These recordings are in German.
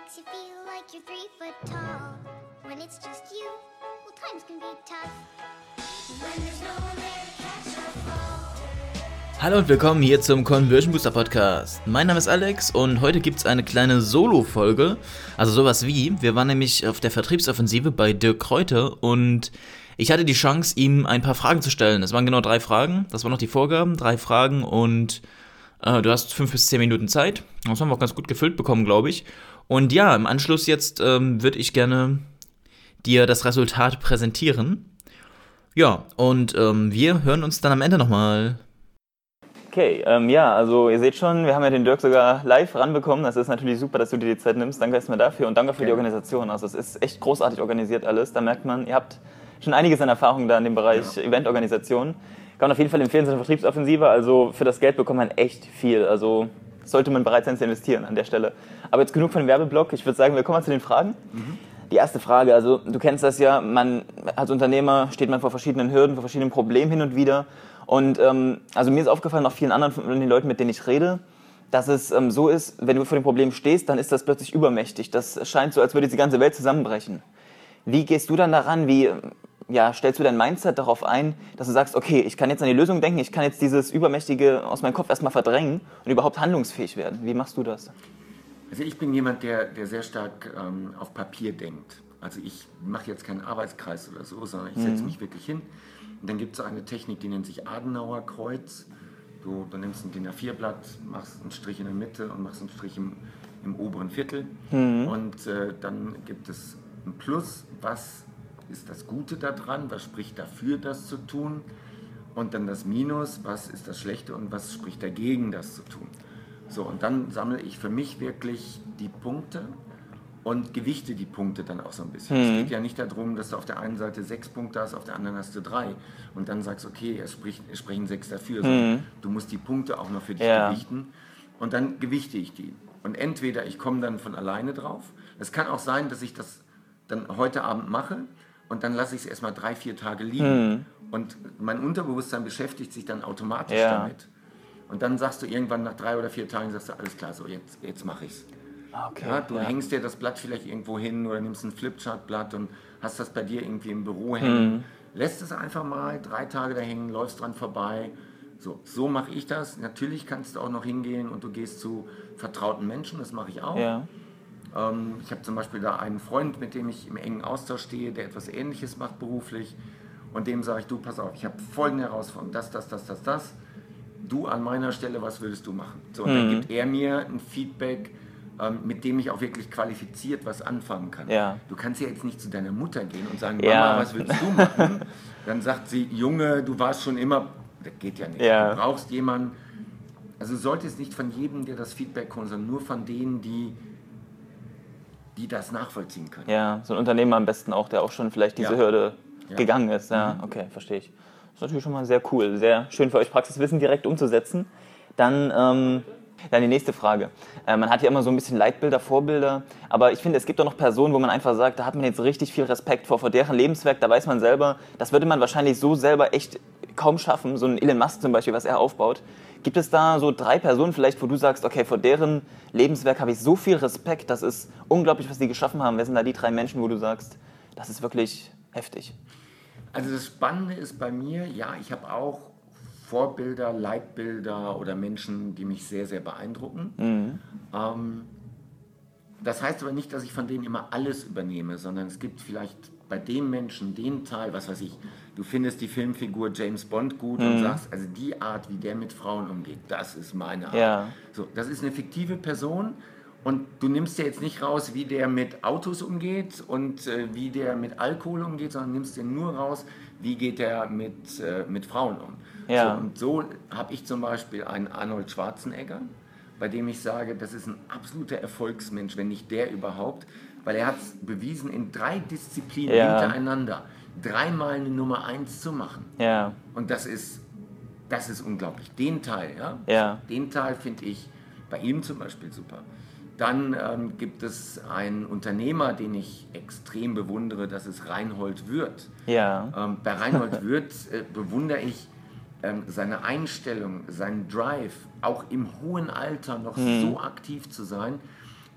makes you feel like you're 3 foot tall. When it's just you, well, times can be tough. When there's no one there to catch or fall. Hallo und willkommen hier zum Conversion Booster Podcast. Mein Name ist Alex und heute gibt es eine kleine Solo-Folge. Also sowas wie, wir waren nämlich auf der Vertriebsoffensive bei Dirk Kräuter und ich hatte die Chance, ihm ein paar Fragen zu stellen. Es waren genau 3 Fragen, das waren noch die Vorgaben, 3 Fragen und du hast 5 bis 10 Minuten Zeit. Das haben wir auch ganz gut gefüllt bekommen, glaube ich. Und ja, im Anschluss jetzt würde ich gerne dir das Resultat präsentieren. Ja, und wir hören uns dann am Ende nochmal. Okay, also ihr seht schon, wir haben ja den Dirk sogar live ranbekommen. Das ist natürlich super, dass du dir die Zeit nimmst. Danke erstmal dafür und danke für die Organisation. Also es ist echt großartig organisiert alles. Da merkt man, ihr habt schon einiges an Erfahrung da in dem Bereich Eventorganisation. Kann man auf jeden Fall empfehlen, so eine Vertriebsoffensive. Also für das Geld bekommt man echt viel. Also sollte man bereit sein zu investieren an der Stelle. Aber jetzt genug von dem Werbeblock. Ich würde sagen, wir kommen mal zu den Fragen. Die erste Frage, also du kennst das ja, man als Unternehmer steht man vor verschiedenen Hürden, vor verschiedenen Problemen hin und wieder. Und also mir ist aufgefallen, auch vielen anderen von den Leuten, mit denen ich rede, dass es so ist, wenn du vor dem Problem stehst, dann ist das plötzlich übermächtig. Das scheint so, als würde die ganze Welt zusammenbrechen. Wie gehst du dann daran? Wie stellst du dein Mindset darauf ein, dass du sagst, okay, ich kann jetzt an die Lösung denken, ich kann jetzt dieses Übermächtige aus meinem Kopf erstmal verdrängen und überhaupt handlungsfähig werden? Wie machst du das? Also ich bin jemand, der sehr stark auf Papier denkt. Also ich mache jetzt keinen Arbeitskreis oder so, sondern ich setze mich wirklich hin. Und dann gibt es eine Technik, die nennt sich Adenauer Kreuz. Du nimmst ein DIN A4-Blatt, machst einen Strich in der Mitte und machst einen Strich im oberen Viertel. Und dann gibt es ein Plus, was ist das Gute daran, was spricht dafür, das zu tun. Und dann das Minus, was ist das Schlechte und was spricht dagegen, das zu tun. So, und dann sammle ich für mich wirklich die Punkte und gewichte die Punkte dann auch so ein bisschen. Es geht ja nicht darum, dass du auf der einen Seite 6 Punkte hast, auf der anderen hast du 3 und dann sagst, okay, es sprechen 6 dafür, sondern du musst die Punkte auch noch für dich gewichten und dann gewichte ich die. Und entweder ich komme dann von alleine drauf, es kann auch sein, dass ich das dann heute Abend mache und dann lasse ich es erstmal 3-4 Tage liegen und mein Unterbewusstsein beschäftigt sich dann automatisch damit. Und dann sagst du irgendwann nach 3 oder 4 Tagen, sagst du, alles klar, so jetzt mache ich's. Okay, Ja, du hängst dir das Blatt vielleicht irgendwo hin oder nimmst ein Flipchart-Blatt und hast das bei dir irgendwie im Büro hängen. Lässt es einfach mal 3 Tage da hängen, läufst dran vorbei. So mache ich das. Natürlich kannst du auch noch hingehen und du gehst zu vertrauten Menschen, das mache ich auch. Ja. Ich habe zum Beispiel da einen Freund, mit dem ich im engen Austausch stehe, der etwas Ähnliches macht beruflich. Und dem sage ich, du, pass auf, ich habe folgende Herausforderung, das. Du an meiner Stelle, was würdest du machen? So, und dann gibt er mir ein Feedback, mit dem ich auch wirklich qualifiziert was anfangen kann. Ja. Du kannst ja jetzt nicht zu deiner Mutter gehen und sagen, Mama, was willst du machen? Dann sagt sie, Junge, du warst schon immer, das geht ja nicht. Du brauchst jemanden, also du solltest nicht von jedem dir das Feedback holen, sondern nur von denen, die das nachvollziehen können. Ja, so ein Unternehmer am besten auch, der auch schon vielleicht diese Hürde gegangen ist. Ja, okay, verstehe ich. Das ist natürlich schon mal sehr cool, sehr schön für euch Praxiswissen direkt umzusetzen. Dann die nächste Frage. Man hat ja immer so ein bisschen Leitbilder, Vorbilder, aber ich finde, es gibt auch noch Personen, wo man einfach sagt, da hat man jetzt richtig viel Respekt vor deren Lebenswerk, da weiß man selber, das würde man wahrscheinlich so selber echt kaum schaffen, so ein Elon Musk zum Beispiel, was er aufbaut. Gibt es da so 3 Personen vielleicht, wo du sagst, okay, vor deren Lebenswerk habe ich so viel Respekt, das ist unglaublich, was die geschaffen haben. Wer sind da die 3 Menschen, wo du sagst, das ist wirklich heftig? Also das Spannende ist bei mir, ich habe auch Vorbilder, Leitbilder oder Menschen, die mich sehr, sehr beeindrucken. Das heißt aber nicht, dass ich von denen immer alles übernehme, sondern es gibt vielleicht bei dem Menschen den Teil, was weiß ich, du findest die Filmfigur James Bond gut und sagst, also die Art, wie der mit Frauen umgeht, das ist meine Art. Ja. So, das ist eine fiktive Person und du nimmst dir jetzt nicht raus, wie der mit Autos umgeht und wie der mit Alkohol umgeht, sondern nimmst dir nur raus, wie geht der mit Frauen um. Ja. So, und so habe ich zum Beispiel einen Arnold Schwarzenegger, bei dem ich sage, das ist ein absoluter Erfolgsmensch, wenn nicht der überhaupt, weil er hat es bewiesen, in 3 Disziplinen hintereinander 3-mal eine Nummer 1 zu machen. Ja. Und das ist unglaublich. Den Teil, den Teil finde ich bei ihm zum Beispiel super. Dann gibt es einen Unternehmer, den ich extrem bewundere, das ist Reinhold Wirth. Ja. Bei Reinhold Wirth bewundere ich seine Einstellung, seinen Drive, auch im hohen Alter noch so aktiv zu sein.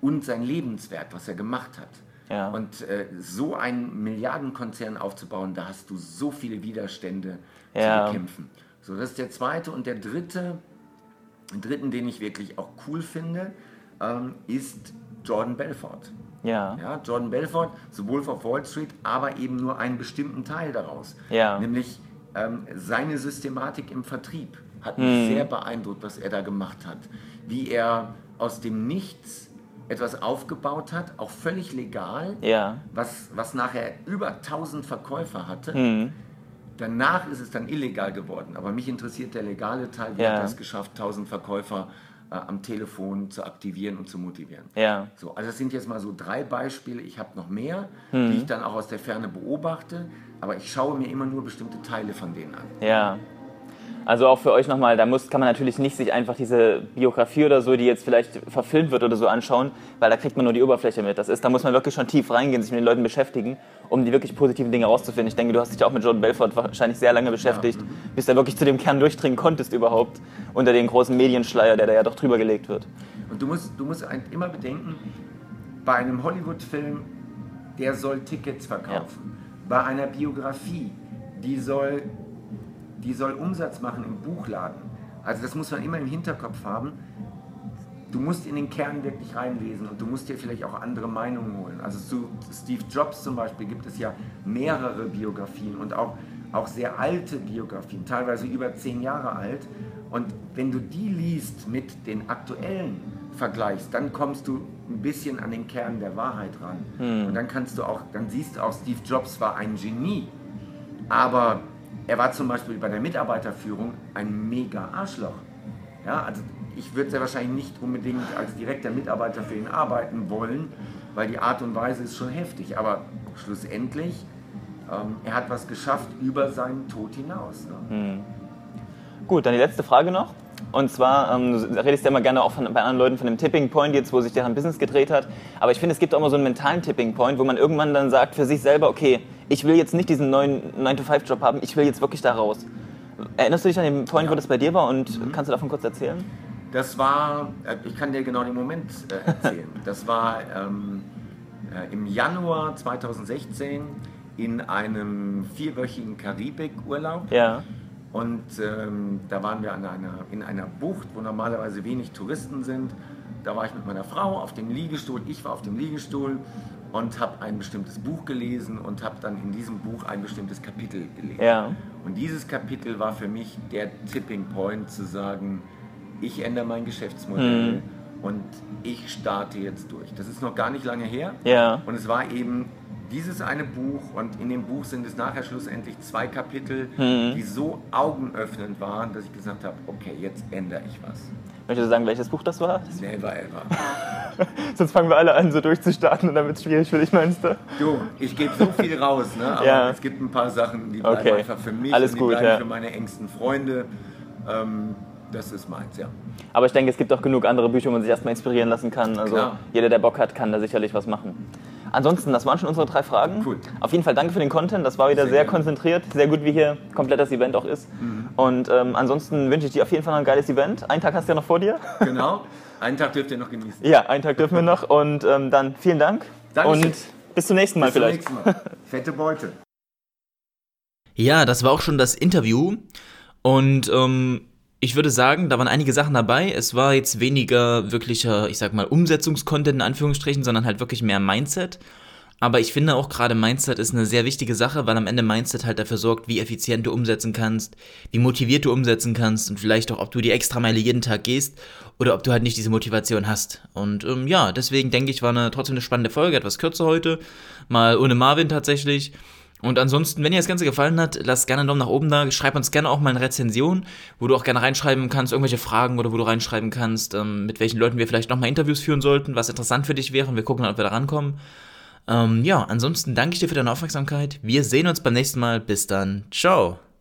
und sein Lebenswerk, was er gemacht hat. Ja. Und so einen Milliardenkonzern aufzubauen, da hast du so viele Widerstände zu bekämpfen. So, das ist der zweite. Und der dritte, den dritten, den ich wirklich auch cool finde, ist Jordan Belfort. Ja. Ja, Jordan Belfort, sowohl auf Wall Street, aber eben nur einen bestimmten Teil daraus. Ja. Nämlich seine Systematik im Vertrieb hat mich sehr beeindruckt, was er da gemacht hat. Wie er aus dem Nichts etwas aufgebaut hat, auch völlig legal, was nachher über 1000 Verkäufer hatte. Danach ist es dann illegal geworden, aber mich interessiert der legale Teil, wie hat er es geschafft, 1000 Verkäufer am Telefon zu aktivieren und zu motivieren. Ja. So, also das sind jetzt mal so 3 Beispiele, ich habe noch mehr, die ich dann auch aus der Ferne beobachte, aber ich schaue mir immer nur bestimmte Teile von denen an. Ja. Also auch für euch nochmal, kann man natürlich nicht sich einfach diese Biografie oder so, die jetzt vielleicht verfilmt wird oder so anschauen, weil da kriegt man nur die Oberfläche mit. Da muss man wirklich schon tief reingehen, sich mit den Leuten beschäftigen, um die wirklich positiven Dinge rauszufinden. Ich denke, du hast dich auch mit Jordan Belfort wahrscheinlich sehr lange beschäftigt, bis du wirklich zu dem Kern durchdringen konntest überhaupt, unter den großen Medienschleier, der da ja doch drüber gelegt wird. Und du musst immer bedenken, bei einem Hollywood-Film, der soll Tickets verkaufen. Bei einer Biografie, die soll Umsatz machen im Buchladen. Also das muss man immer im Hinterkopf haben. Du musst in den Kern wirklich reinlesen und du musst dir vielleicht auch andere Meinungen holen. Also zu Steve Jobs zum Beispiel gibt es ja mehrere Biografien und auch sehr alte Biografien, teilweise über 10 Jahre alt. Und wenn du die liest mit den aktuellen vergleichst, dann kommst du ein bisschen an den Kern der Wahrheit ran. Und dann siehst du auch, Steve Jobs war ein Genie, aber er war zum Beispiel bei der Mitarbeiterführung ein mega Arschloch. Ja, also ich würde sehr wahrscheinlich nicht unbedingt als direkter Mitarbeiter für ihn arbeiten wollen, weil die Art und Weise ist schon heftig. Aber schlussendlich, er hat was geschafft über seinen Tod hinaus. Ne? Gut, dann die letzte Frage noch. Und zwar, du redest ja immer gerne auch bei anderen Leuten von dem Tipping Point jetzt, wo sich deren Business gedreht hat. Aber ich finde, es gibt auch immer so einen mentalen Tipping Point, wo man irgendwann dann sagt für sich selber, okay, ich will jetzt nicht diesen neuen 9-to-5-Job haben, ich will jetzt wirklich da raus. Erinnerst du dich an den Point, wo das bei dir war und kannst du davon kurz erzählen? Das war, ich kann dir genau den Moment erzählen. Das war im Januar 2016 in einem 4-wöchigen Karibikurlaub. Ja. Und da waren wir in einer Bucht, wo normalerweise wenig Touristen sind. Da war ich mit meiner Frau auf dem Liegestuhl, ich war auf dem Liegestuhl und habe ein bestimmtes Buch gelesen und habe dann in diesem Buch ein bestimmtes Kapitel gelesen. Ja. Und dieses Kapitel war für mich der Tipping Point, zu sagen, ich ändere mein Geschäftsmodell und ich starte jetzt durch. Das ist noch gar nicht lange her. Ja. Und es war eben dieses eine Buch, und in dem Buch sind es nachher schlussendlich 2 Kapitel, die so augenöffnend waren, dass ich gesagt habe, okay, jetzt ändere ich was. Möchtest du sagen, welches Buch das war? Never ever. Sonst fangen wir alle an, so durchzustarten und dann wird es schwierig für dich, meinst du? Du, ich gebe so viel raus, ne? Aber es gibt ein paar Sachen, die bleiben einfach für mich alles und die gut, bleiben für meine engsten Freunde. Das ist meins, ja. Aber ich denke, es gibt auch genug andere Bücher, wo man sich erstmal inspirieren lassen kann. Also jeder, der Bock hat, kann da sicherlich was machen. Ansonsten, das waren schon unsere 3 Fragen. Cool. Auf jeden Fall danke für den Content. Das war wieder sehr konzentriert. Sehr gut, wie hier komplett das Event auch ist. Und ansonsten wünsche ich dir auf jeden Fall noch ein geiles Event. Einen Tag hast du ja noch vor dir. Genau. Einen Tag dürft ihr noch genießen. Ja, einen Tag dürfen wir noch. Und dann vielen Dank. Dankeschön. Und bis zum nächsten Mal vielleicht. Bis zum nächsten Mal. Fette Beute. Ja, das war auch schon das Interview. Und ich würde sagen, da waren einige Sachen dabei. Es war jetzt weniger wirklicher, ich sag mal, Umsetzungscontent in Anführungsstrichen, sondern halt wirklich mehr Mindset. Aber ich finde auch gerade Mindset ist eine sehr wichtige Sache, weil am Ende Mindset halt dafür sorgt, wie effizient du umsetzen kannst, wie motiviert du umsetzen kannst und vielleicht auch, ob du die Extrameile jeden Tag gehst oder ob du halt nicht diese Motivation hast. Und ja, deswegen denke ich, war trotzdem eine spannende Folge, etwas kürzer heute, mal ohne Marvin tatsächlich. Und ansonsten, wenn dir das Ganze gefallen hat, lass gerne einen Daumen nach oben da. Schreib uns gerne auch mal eine Rezension, wo du auch gerne reinschreiben kannst, irgendwelche Fragen oder wo du reinschreiben kannst, mit welchen Leuten wir vielleicht nochmal Interviews führen sollten, was interessant für dich wäre und wir gucken dann, ob wir da rankommen. Ja, ansonsten danke ich dir für deine Aufmerksamkeit. Wir sehen uns beim nächsten Mal. Bis dann. Ciao.